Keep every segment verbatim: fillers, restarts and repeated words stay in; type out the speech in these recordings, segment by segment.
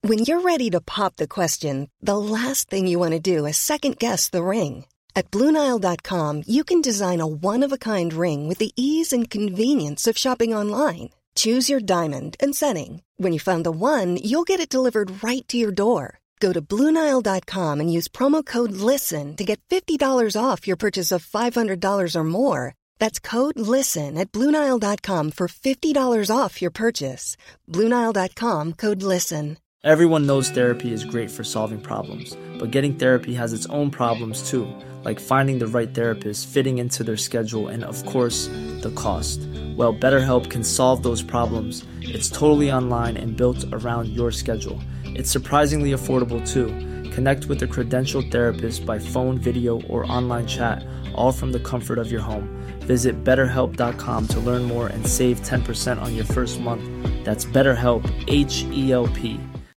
When you're ready to pop the question, the last thing you want to do is second-guess the ring. At Blue Nile dot com, you can design a one-of-a-kind ring with the ease and convenience of shopping online. Choose your diamond and setting. When you find the one, you'll get it delivered right to your door. Go to Blue Nile dot com and use promo code LISTEN to get fifty dollars off your purchase of five hundred dollars or more. That's code LISTEN at Blue Nile dot com for fifty dollars off your purchase. Blue Nile dot com, code LISTEN. Everyone knows therapy is great for solving problems, but getting therapy has its own problems too, like finding the right therapist, fitting into their schedule, and of course, the cost. Well, BetterHelp can solve those problems. It's totally online and built around your schedule. It's surprisingly affordable too. Connect with a credentialed therapist by phone, video, or online chat, all from the comfort of your home. Visit better help dot com to learn more and save ten percent on your first month. That's BetterHelp, H E L P.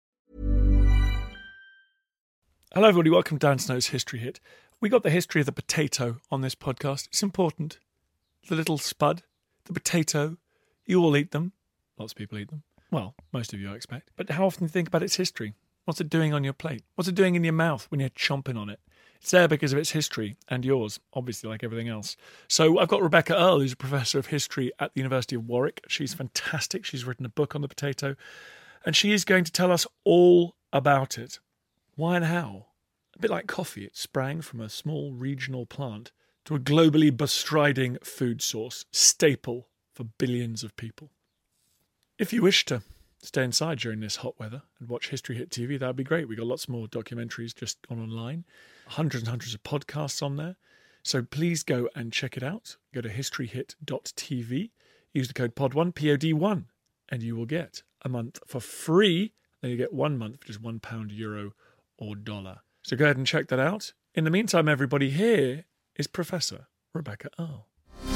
Hello everybody, welcome to Dan Snow's History Hit. We got the history of the potato on this podcast. It's important. The little spud, the potato, you all eat them. Lots of people eat them. Well, most of you I expect. But how often do you think about its history? What's it doing on your plate? What's it doing in your mouth when you're chomping on it? It's there because of its history and yours, obviously, like everything else. So I've got Rebecca Earle, who's a professor of history at the University of Warwick. She's fantastic. She's written a book on the potato. And she is going to tell us all about it. Why and how? A bit like coffee, it sprang from a small regional plant to a globally bestriding food source, staple for billions of people. If you wish to stay inside during this hot weather and watch History Hit T V, that would be great. We've got lots more documentaries just gone online, hundreds and hundreds of podcasts on there. So please go and check it out. Go to history hit dot t v, use the code P O D one, P O D one, and you will get a month for free. Then you get one month for just one pound, euro, or dollar. So go ahead and check that out. In the meantime, everybody, here is Professor Rebecca Earle.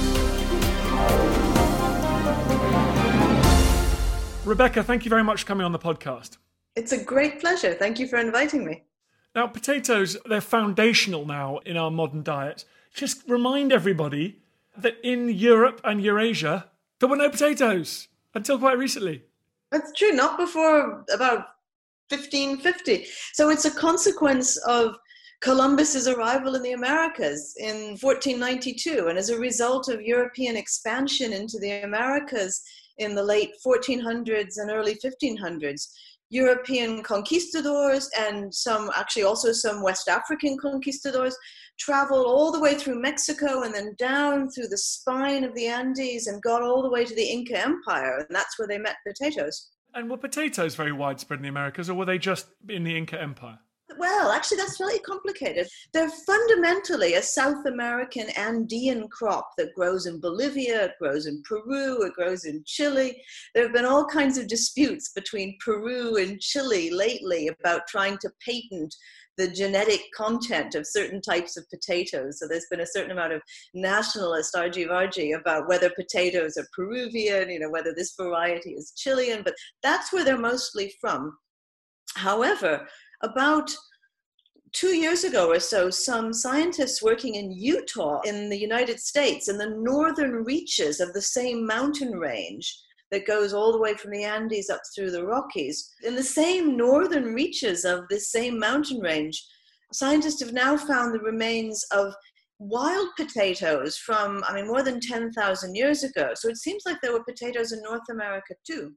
Rebecca, thank you very much for coming on the podcast. It's a great pleasure. Thank you for inviting me. Now, potatoes, they're foundational now in our modern diet. Just remind everybody that in Europe and Eurasia, there were no potatoes until quite recently. That's true, not before about fifteen fifty. So it's a consequence of Columbus's arrival in the Americas in fourteen ninety-two. And as a result of European expansion into the Americas in the late fourteen hundreds and early fifteen hundreds, European conquistadors and some, actually also some West African conquistadors, traveled all the way through Mexico and then down through the spine of the Andes and got all the way to the Inca Empire. And that's where they met potatoes. And were potatoes very widespread in the Americas, or were they just in the Inca Empire? Well, actually, that's slightly complicated. They're fundamentally a South American Andean crop that grows in Bolivia, it grows in Peru, it grows in Chile. There have been all kinds of disputes between Peru and Chile lately about trying to patent the genetic content of certain types of potatoes. So there's been a certain amount of nationalist argy-bargy about whether potatoes are Peruvian, you know, whether this variety is Chilean, but that's where they're mostly from. However, about two years ago or so, some scientists working in Utah in the United States, in the northern reaches of the same mountain range that goes all the way from the Andes up through the Rockies, in the same northern reaches of this same mountain range, scientists have now found the remains of wild potatoes from, I mean, more than ten thousand years ago. So it seems like there were potatoes in North America too.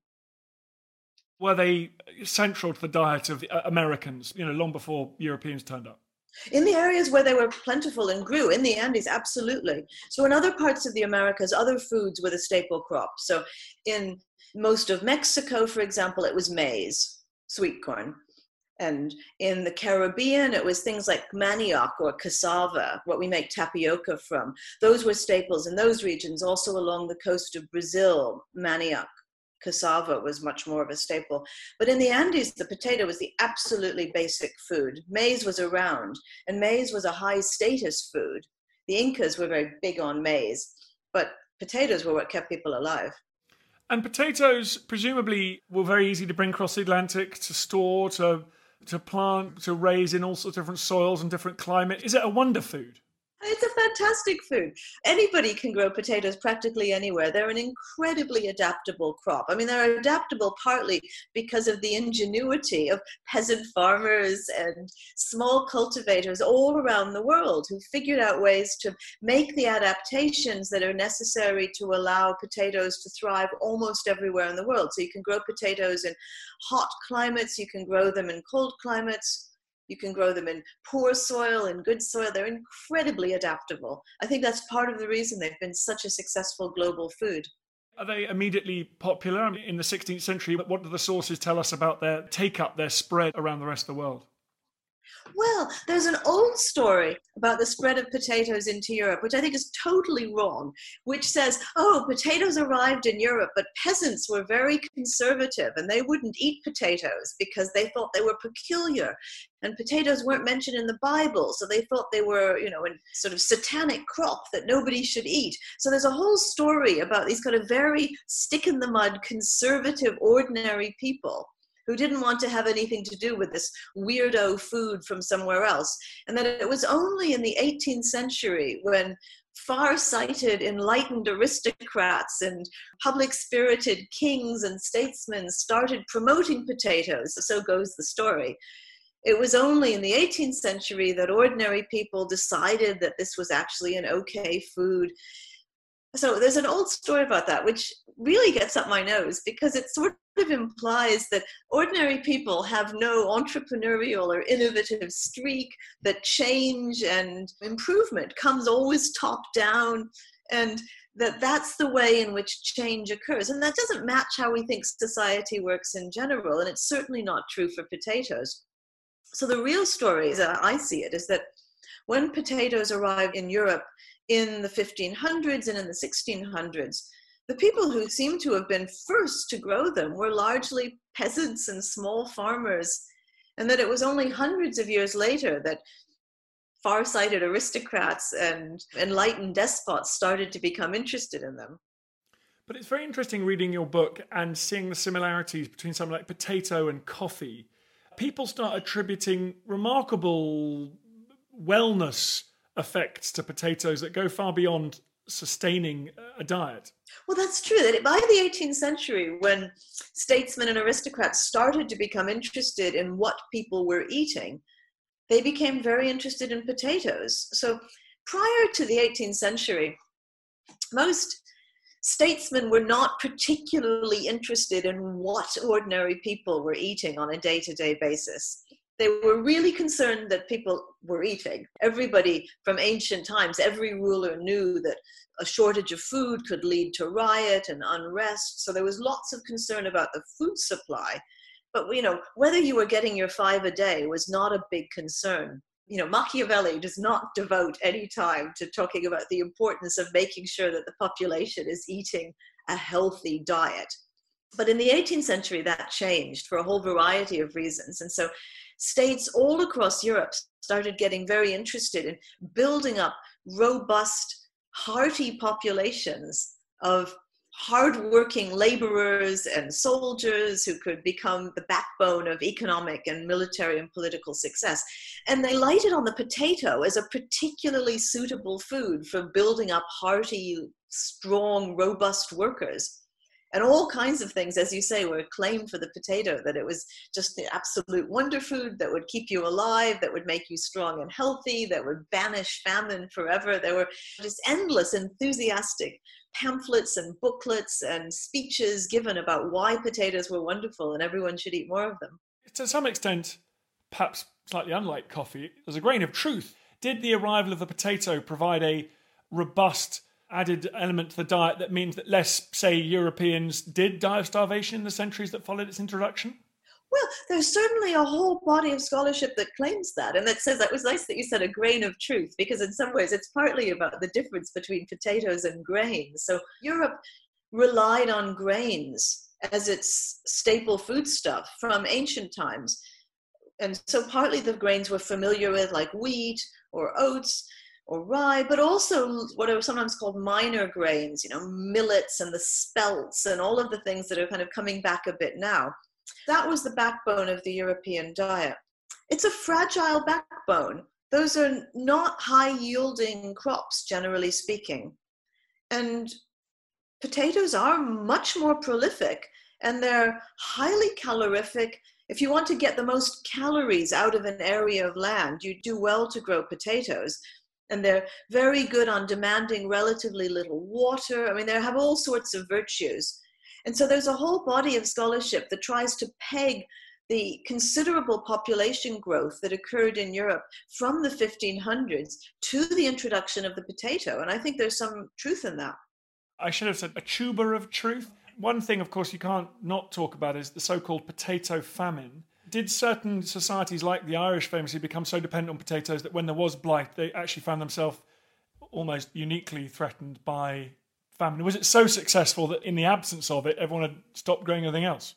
Were they central to the diet of the Americans, you know, long before Europeans turned up? In the areas where they were plentiful and grew, in the Andes, absolutely. So in other parts of the Americas, other foods were the staple crop. So in most of Mexico, for example, it was maize, sweet corn. And in the Caribbean, it was things like manioc or cassava, what we make tapioca from. Those were staples in those regions. Also along the coast of Brazil, manioc, cassava was much more of a staple. But in the Andes, the potato was the absolutely basic food. Maize was around, and maize was a high status food. The Incas were very big on maize, but potatoes were what kept people alive. And potatoes presumably were very easy to bring across the Atlantic, to store, to, to plant, to raise in all sorts of different soils and different climate. Is it a wonder food? It's a fantastic food. Anybody can grow potatoes practically anywhere. They're an incredibly adaptable crop. I mean, they're adaptable partly because of the ingenuity of peasant farmers and small cultivators all around the world who figured out ways to make the adaptations that are necessary to allow potatoes to thrive almost everywhere in the world. So you can grow potatoes in hot climates, you can grow them in cold climates. You can grow them in poor soil, in good soil. They're incredibly adaptable. I think that's part of the reason they've been such a successful global food. Are they immediately popular in the sixteenth century? What do the sources tell us about their take-up, their spread around the rest of the world? Well, there's an old story about the spread of potatoes into Europe, which I think is totally wrong, which says, oh, potatoes arrived in Europe, but peasants were very conservative and they wouldn't eat potatoes because they thought they were peculiar. And potatoes weren't mentioned in the Bible, so they thought they were, you know, a sort of satanic crop that nobody should eat. So there's a whole story about these kind of very stick-in-the-mud, conservative, ordinary people who didn't want to have anything to do with this weirdo food from somewhere else. And that it was only in the eighteenth century when far-sighted, enlightened aristocrats and public-spirited kings and statesmen started promoting potatoes, so goes the story. It was only in the eighteenth century that ordinary people decided that this was actually an okay food. So there's an old story about that, which really gets up my nose because it sort of implies that ordinary people have no entrepreneurial or innovative streak, that change and improvement comes always top down, and that that's the way in which change occurs. And that doesn't match how we think society works in general, and it's certainly not true for potatoes. So the real story, as I see it, is that when potatoes arrived in Europe in the fifteen hundreds and in the sixteen hundreds, the people who seem to have been first to grow them were largely peasants and small farmers, and that it was only hundreds of years later that far-sighted aristocrats and enlightened despots started to become interested in them. But it's very interesting reading your book and seeing the similarities between something like potato and coffee. People start attributing remarkable wellness effects to potatoes that go far beyond sustaining a diet. Well, that's true. That by the eighteenth century, when statesmen and aristocrats started to become interested in what people were eating, they became very interested in potatoes. So prior to the eighteenth century, most statesmen were not particularly interested in what ordinary people were eating on a day-to-day basis. They were really concerned that people were eating. Everybody from ancient times, every ruler knew that a shortage of food could lead to riot and unrest. So there was lots of concern about the food supply. But, you know, whether you were getting your five a day was not a big concern. You know, Machiavelli does not devote any time to talking about the importance of making sure that the population is eating a healthy diet. But in the eighteenth century, that changed for a whole variety of reasons. And so states all across Europe started getting very interested in building up robust, hearty populations of hardworking laborers and soldiers who could become the backbone of economic and military and political success. And they lighted on the potato as a particularly suitable food for building up hearty, strong, robust workers. And all kinds of things, as you say, were claimed for the potato, that it was just the absolute wonder food that would keep you alive, that would make you strong and healthy, that would banish famine forever. There were just endless enthusiastic pamphlets and booklets and speeches given about why potatoes were wonderful and everyone should eat more of them. To some extent, perhaps slightly unlike coffee, there's a grain of truth. Did the arrival of the potato provide a robust added element to the diet that means that less, say, Europeans did die of starvation in the centuries that followed its introduction? Well, there's certainly a whole body of scholarship that claims that, and that says, that was nice that you said a grain of truth, because in some ways it's partly about the difference between potatoes and grains. So Europe relied on grains as its staple foodstuff from ancient times. And so partly the grains we're familiar with, like wheat or oats or rye, but also what are sometimes called minor grains, you know, millets and the spelts and all of the things that are kind of coming back a bit now. That was the backbone of the European diet. It's a fragile backbone. those are not high-yielding crops, generally speaking. And potatoes are much more prolific, and they're highly calorific. If you want to get the most calories out of an area of land, you do well to grow potatoes. And they're very good on demanding relatively little water. I mean, they have all sorts of virtues. And so there's a whole body of scholarship that tries to peg the considerable population growth that occurred in Europe from the fifteen hundreds to the introduction of the potato. And I think there's some truth in that. I should have said a tuber of truth. One thing, of course, you can't not talk about is the so-called potato famine. Did certain societies like the Irish famously become so dependent on potatoes that when there was blight, they actually found themselves almost uniquely threatened by famine? Was it so successful that in the absence of it, everyone had stopped growing anything else?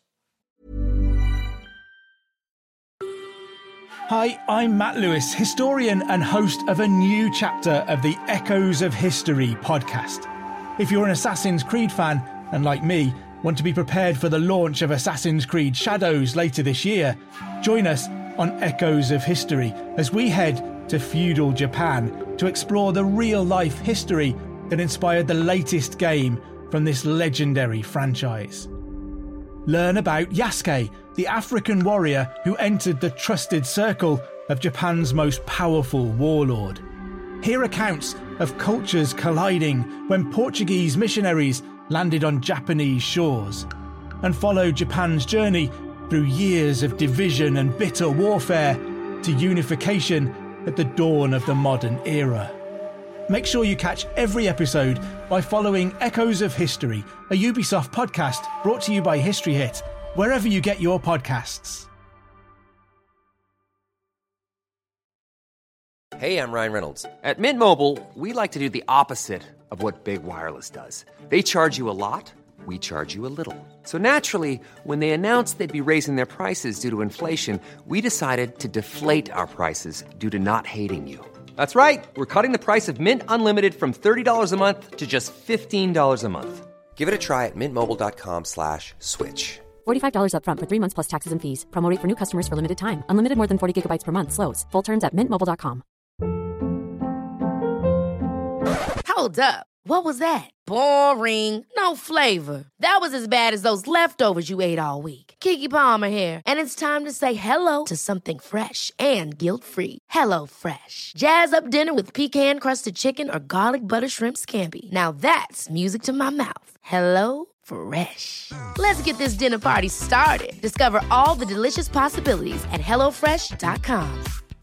Hi, I'm Matt Lewis, historian and host of a new chapter of the Echoes of History podcast. If you're an Assassin's Creed fan, and like me, want to be prepared for the launch of Assassin's Creed Shadows later this year, join us on Echoes of History as we head to feudal Japan to explore the real-life history that inspired the latest game from this legendary franchise. Learn about Yasuke, the African warrior who entered the trusted circle of Japan's most powerful warlord. Hear accounts of cultures colliding when Portuguese missionaries landed on Japanese shores, and follow Japan's journey through years of division and bitter warfare to unification at the dawn of the modern era. Make sure you catch every episode by following Echoes of History, a Ubisoft podcast brought to you by History Hit, wherever you get your podcasts. Hey, I'm Ryan Reynolds. At Mint Mobile, we like to do the opposite of what Big Wireless does. They charge you a lot, we charge you a little. So naturally, when they announced they'd be raising their prices due to inflation, we decided to deflate our prices due to not hating you. That's right. We're cutting the price of Mint Unlimited from thirty dollars a month to just fifteen dollars a month. Give it a try at mintmobile.com slash switch. forty-five dollars up front for three months plus taxes and fees. Promo rate for new customers for limited time. Unlimited more than forty gigabytes per month slows. Full terms at mint mobile dot com. Hold up. What was that? Boring. No flavor. That was as bad as those leftovers you ate all week. Keke Palmer here, and it's time to say hello to something fresh and guilt-free. Hello Fresh. Jazz up dinner with pecan-crusted chicken or garlic butter shrimp scampi. Now that's music to my mouth. Hello Fresh. Let's get this dinner party started. Discover all the delicious possibilities at hello fresh dot com.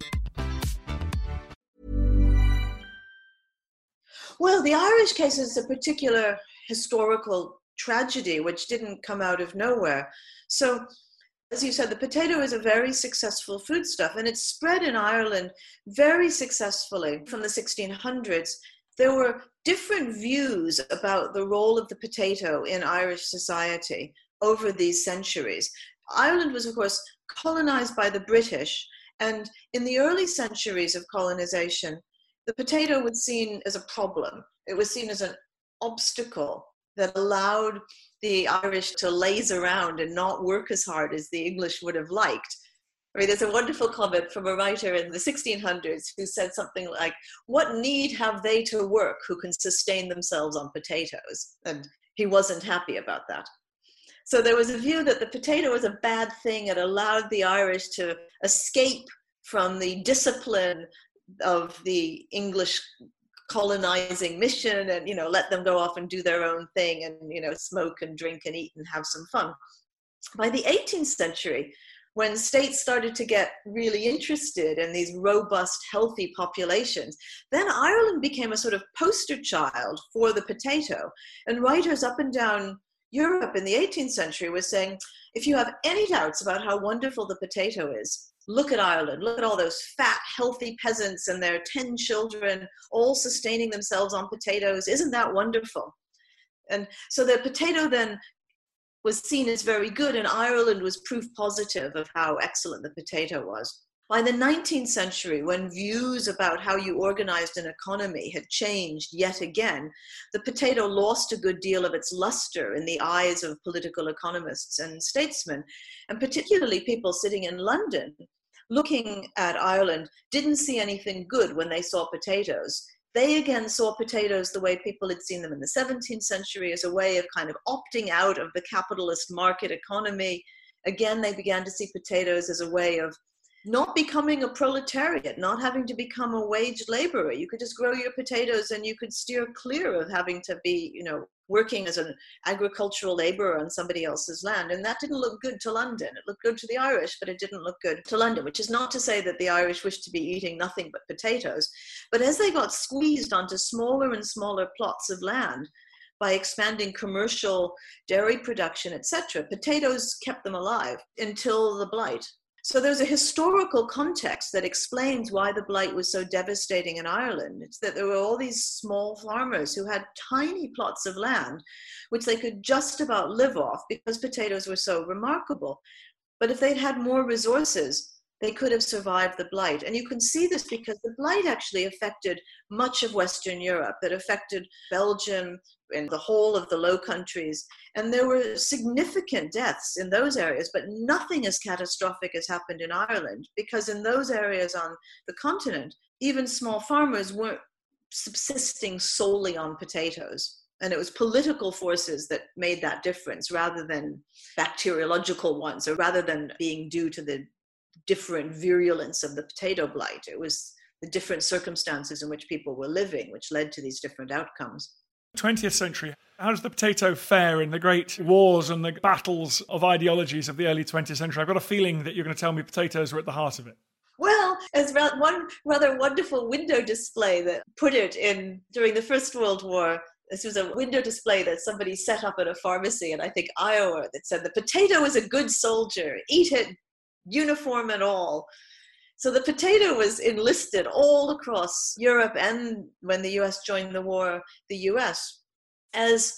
Well, the Irish case is a particular historical tragedy which didn't come out of nowhere. So, as you said, the potato is a very successful foodstuff, and it's spread in Ireland very successfully from the sixteen hundreds. There were different views about the role of the potato in Irish society over these centuries. Ireland was, of course, colonized by the British, and in the early centuries of colonization, the potato was seen as a problem. It was seen as an obstacle that allowed the Irish to laze around and not work as hard as the English would have liked. I mean, there's a wonderful comment from a writer in the sixteen hundreds who said something like, "What need have they to work who can sustain themselves on potatoes?" And he wasn't happy about that. So there was a view that the potato was a bad thing. It allowed the Irish to escape from the discipline of the English colonizing mission and, you know, let them go off and do their own thing and, you know, smoke and drink and eat and have some fun. By the eighteenth century, when states started to get really interested in these robust, healthy populations, then Ireland became a sort of poster child for the potato. And writers up and down Europe in the eighteenth century were saying, if you have any doubts about how wonderful the potato is, look at Ireland. Look at all those fat, healthy peasants and their ten children all sustaining themselves on potatoes. Isn't that wonderful? And so the potato then was seen as very good, and Ireland was proof positive of how excellent the potato was. By the nineteenth century, when views about how you organized an economy had changed yet again, the potato lost a good deal of its luster in the eyes of political economists and statesmen, and particularly people sitting in London looking at Ireland, didn't see anything good when they saw potatoes. They again saw potatoes the way people had seen them in the seventeenth century, as a way of kind of opting out of the capitalist market economy. Again, they began to see potatoes as a way of not becoming a proletariat, not having to become a wage laborer. You could just grow your potatoes and you could steer clear of having to be, you know, working as an agricultural laborer on somebody else's land. And that didn't look good to London. It looked good to the Irish, but it didn't look good to London, which is not to say that the Irish wished to be eating nothing but potatoes. But as they got squeezed onto smaller and smaller plots of land, by expanding commercial dairy production, et cetera, potatoes kept them alive until the Blight. So there's a historical context that explains why the Blight was so devastating in Ireland. It's that there were all these small farmers who had tiny plots of land, which they could just about live off because potatoes were so remarkable. But if they'd had more resources, they could have survived the Blight. And you can see this because the Blight actually affected much of Western Europe. It affected Belgium and the whole of the Low Countries. And there were significant deaths in those areas, but nothing as catastrophic as happened in Ireland, because in those areas on the continent, even small farmers weren't subsisting solely on potatoes. And it was political forces that made that difference rather than bacteriological ones, or rather than being due to the different virulence of the potato blight. It was the different circumstances in which people were living, which led to these different outcomes. twentieth century, how does the potato fare in the great wars and the battles of ideologies of the early twentieth century? I've got a feeling that you're going to tell me potatoes were at the heart of it. Well, there's one rather wonderful window display that put it in during the First World War. This was a window display that somebody set up at a pharmacy in, I think, Iowa, that said, "The potato is a good soldier, eat it, uniform and all." So the potato was enlisted all across Europe, and when the U S joined the war, the U S, as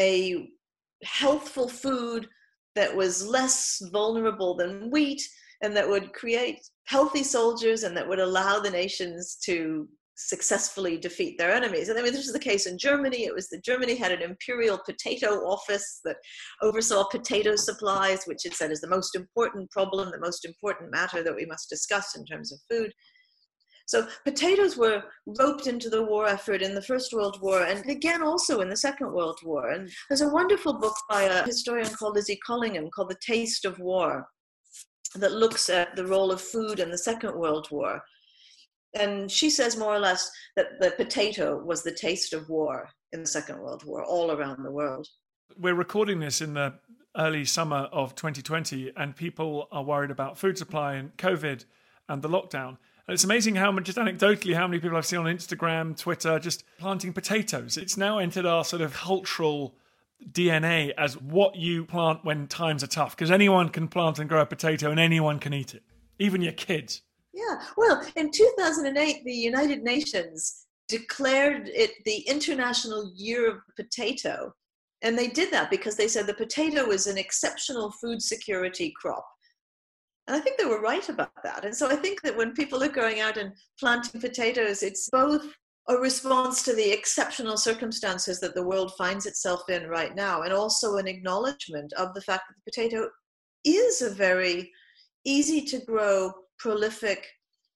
a healthful food that was less vulnerable than wheat, and that would create healthy soldiers, and that would allow the nations to successfully defeat their enemies. And I mean, this was the case in Germany. It was that Germany had an imperial potato office that oversaw potato supplies, which it said is the most important problem, the most important matter that we must discuss in terms of food. So potatoes were roped into the war effort in the First World War, and again also in the Second World War. And there's a wonderful book by a historian called Lizzie Collingham called The Taste of War, that looks at the role of food in the Second World War. And she says more or less that the potato was the taste of war in the Second World War all around the world. We're recording this in the early summer of twenty twenty, and people are worried about food supply and COVID and the lockdown. And it's amazing how much, just anecdotally, how many people I've seen on Instagram, Twitter, just planting potatoes. It's now entered our sort of cultural D N A as what you plant when times are tough, because anyone can plant and grow a potato and anyone can eat it, even your kids. Yeah, well, in two thousand eight, the United Nations declared it the International Year of the Potato. And they did that because they said the potato is an exceptional food security crop. And I think they were right about that. And so I think that when people are going out and planting potatoes, it's both a response to the exceptional circumstances that the world finds itself in right now, and also an acknowledgement of the fact that the potato is a very easy to grow, prolific,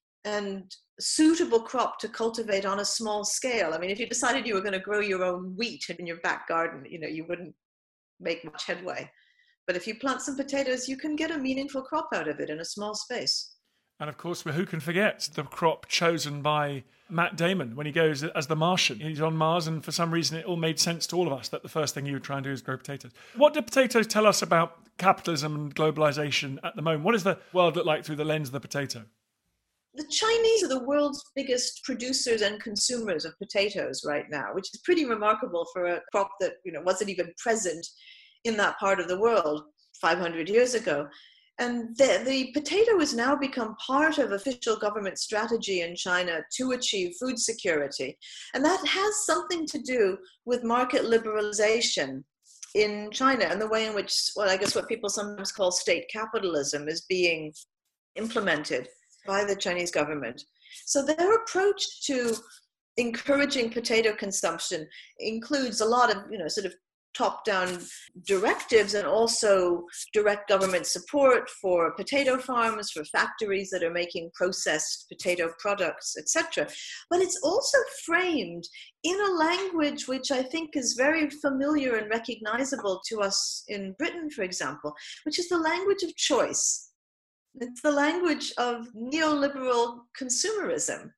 and suitable crop to cultivate on a small scale. I mean, if you decided you were going to grow your own wheat in your back garden, you know, you wouldn't make much headway. But if you plant some potatoes, you can get a meaningful crop out of it in a small space. And of course, who can forget the crop chosen by Matt Damon when he goes as the Martian? He's on Mars, and for some reason it all made sense to all of us that the first thing he would try and do is grow potatoes. What do potatoes tell us about capitalism and globalization at the moment? What does the world look like through the lens of the potato? The Chinese are the world's biggest producers and consumers of potatoes right now, which is pretty remarkable for a crop that, you know, wasn't even present in that part of the world five hundred years ago. And the, the potato has now become part of official government strategy in China to achieve food security. And that has something to do with market liberalization in China and the way in which, well, I guess what people sometimes call state capitalism is being implemented by the Chinese government. So their approach to encouraging potato consumption includes a lot of, you know, sort of top-down directives and also direct government support for potato farms, for factories that are making processed potato products, et cetera. But it's also framed in a language which I think is very familiar and recognizable to us in Britain, for example, which is the language of choice. It's the language of neoliberal consumerism,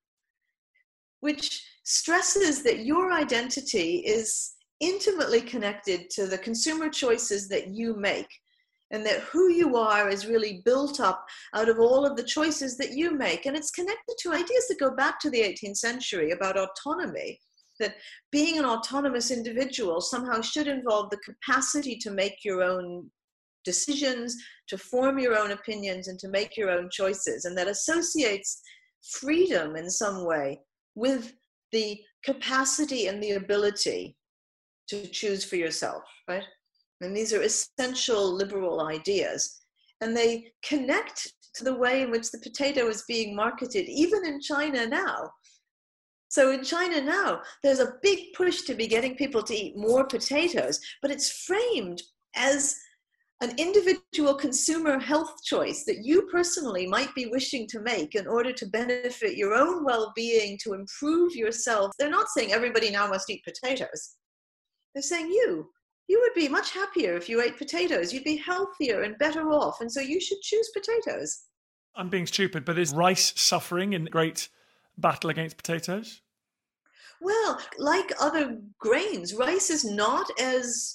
which stresses that your identity is intimately connected to the consumer choices that you make, and that who you are is really built up out of all of the choices that you make. And it's connected to ideas that go back to the eighteenth century about autonomy, that being an autonomous individual somehow should involve the capacity to make your own decisions, to form your own opinions, and to make your own choices, and that associates freedom in some way with the capacity and the ability to choose for yourself, right? And these are essential liberal ideas. And they connect to the way in which the potato is being marketed, even in China now. So in China now, there's a big push to be getting people to eat more potatoes, but it's framed as an individual consumer health choice that you personally might be wishing to make in order to benefit your own well-being, to improve yourself. They're not saying everybody now must eat potatoes. They're saying you, you would be much happier if you ate potatoes. You'd be healthier and better off. And so you should choose potatoes. I'm being stupid, but is rice suffering in the great battle against potatoes? Well, like other grains, rice is not as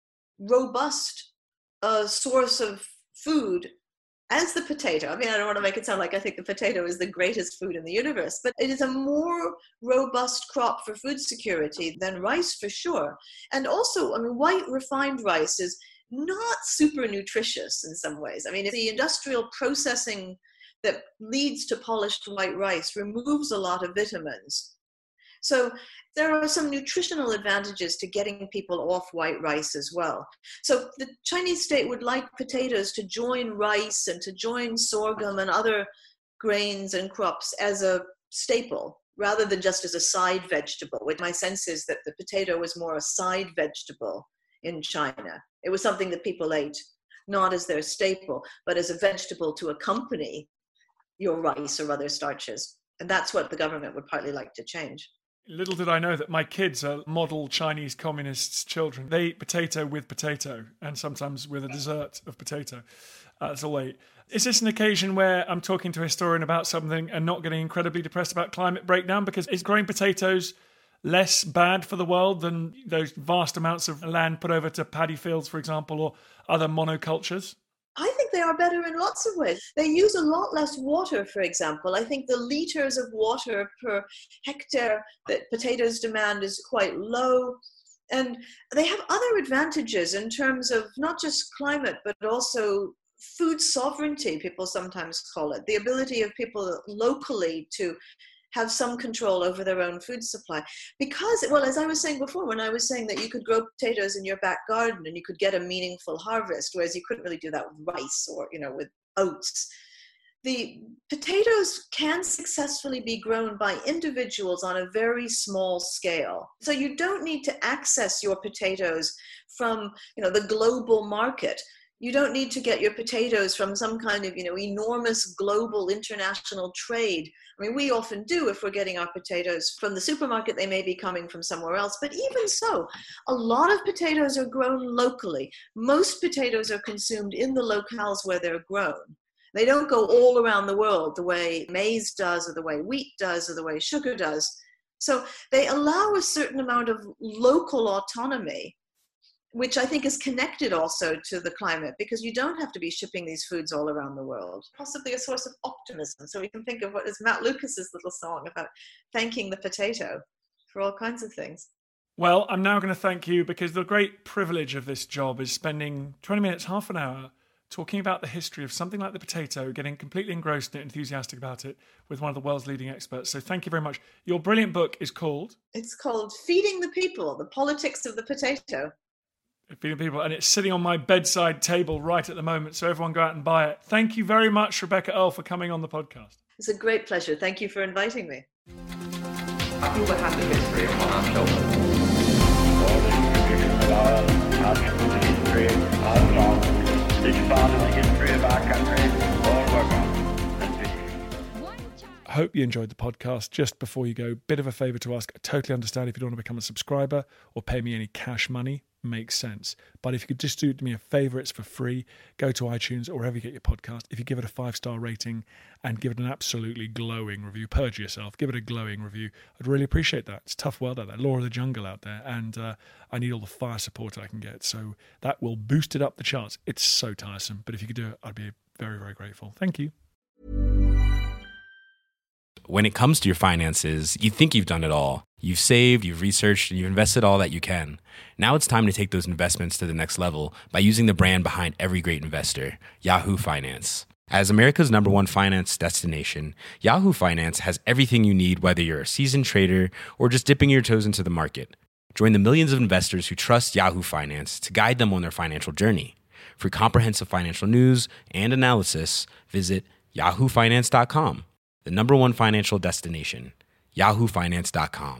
robust a source of food as the potato. I mean, I don't want to make it sound like I think the potato is the greatest food in the universe, but it is a more robust crop for food security than rice for sure. And also, I mean, white refined rice is not super nutritious in some ways. I mean, the industrial processing that leads to polished white rice removes a lot of vitamins. So there are some nutritional advantages to getting people off white rice as well. So the Chinese state would like potatoes to join rice and to join sorghum and other grains and crops as a staple, rather than just as a side vegetable, which my sense is that the potato was more a side vegetable in China. It was something that people ate not as their staple, but as a vegetable to accompany your rice or other starches. And that's what the government would partly like to change. Little did I know that my kids are model Chinese communists' children. They eat potato with potato and sometimes with a dessert of potato. Uh, that's all they eat. Is this an occasion where I'm talking to a historian about something and not getting incredibly depressed about climate breakdown? Because is growing potatoes less bad for the world than those vast amounts of land put over to paddy fields, for example, or other monocultures? I think they are better in lots of ways. They use a lot less water, for example. I think the liters of water per hectare that potatoes demand is quite low. And they have other advantages in terms of not just climate, but also food sovereignty, people sometimes call it. The ability of people locally to have some control over their own food supply. Because, well, as I was saying before, when I was saying that you could grow potatoes in your back garden and you could get a meaningful harvest, whereas you couldn't really do that with rice or, you know, with oats. The potatoes can successfully be grown by individuals on a very small scale. So you don't need to access your potatoes from, you know, the global market. You don't need to get your potatoes from some kind of, you know, enormous global international trade. I mean, we often do if we're getting our potatoes from the supermarket, they may be coming from somewhere else. But even so, a lot of potatoes are grown locally. Most potatoes are consumed in the locales where they're grown. They don't go all around the world the way maize does or the way wheat does or the way sugar does. So they allow a certain amount of local autonomy, which I think is connected also to the climate, because you don't have to be shipping these foods all around the world. Possibly a source of optimism. So we can think of what is Matt Lucas's little song about thanking the potato for all kinds of things. Well, I'm now going to thank you, because the great privilege of this job is spending twenty minutes, half an hour, talking about the history of something like the potato, getting completely engrossed in it, enthusiastic about it, with one of the world's leading experts. So thank you very much. Your brilliant book is called? It's called Feeding the People, The Politics of the Potato. Feeding People, and it's sitting on my bedside table right at the moment, so everyone go out and buy it. Thank you very much, Rebecca Earle, for coming on the podcast. It's a great pleasure. Thank you for inviting me. I feel the hand of history upon our shoulders. uh, uh, the history of songs. It's part of the history of our country. All work on. I hope you enjoyed the podcast. Just before you go, bit of a favour to ask. I totally understand if you don't want to become a subscriber or pay me any cash money. Makes sense. But if you could just do me a favour, it's for free. Go to iTunes or wherever you get your podcast. If you give it a five-star rating and give it an absolutely glowing review, perjure yourself, give it a glowing review. I'd really appreciate that. It's a tough world out there, law of the jungle out there, and uh, I need all the fire support I can get. So that will boost it up the charts. It's so tiresome. But if you could do it, I'd be very, very grateful. Thank you. When it comes to your finances, you think you've done it all. You've saved, you've researched, and you've invested all that you can. Now it's time to take those investments to the next level by using the brand behind every great investor, Yahoo Finance. As America's number one finance destination, Yahoo Finance has everything you need, whether you're a seasoned trader or just dipping your toes into the market. Join the millions of investors who trust Yahoo Finance to guide them on their financial journey. For comprehensive financial news and analysis, visit yahoo finance dot com. The number one financial destination, yahoo finance dot com.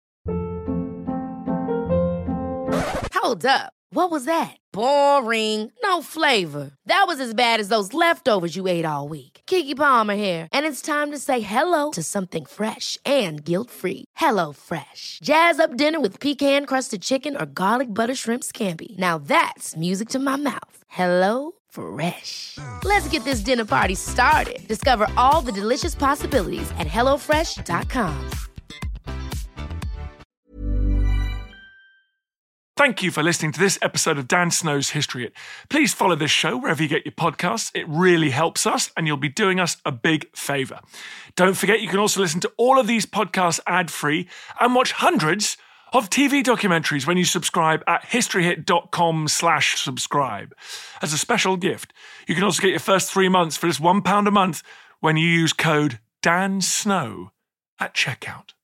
Hold up. What was that? Boring. No flavor. That was as bad as those leftovers you ate all week. Keke Palmer here, and it's time to say hello to something fresh and guilt-free. Hello Fresh. Jazz up dinner with pecan-crusted chicken or garlic butter shrimp scampi. Now that's music to my mouth. Hello Fresh. Let's get this dinner party started. Discover all the delicious possibilities at hello fresh dot com. Thank you for listening to this episode of Dan Snow's History Hit. Please follow this show wherever you get your podcasts. It really helps us, and you'll be doing us a big favour. Don't forget, you can also listen to all of these podcasts ad-free and watch hundreds of T V documentaries when you subscribe at historyhit.com slash subscribe. As a special gift, you can also get your first three months for just one pound a month when you use code DANSNOW at checkout.